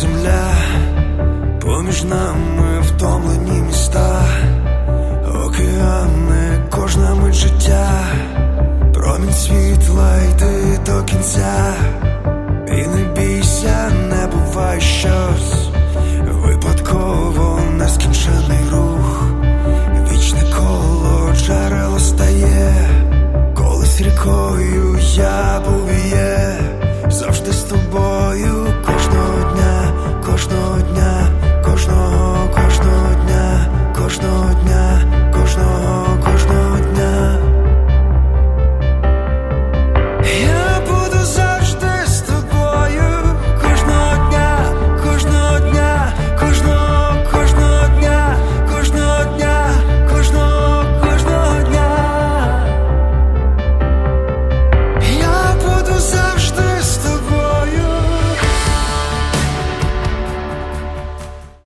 земля, поміж нами втомлені міста, океани, кожна мить життя, промінь світла йти до кінця.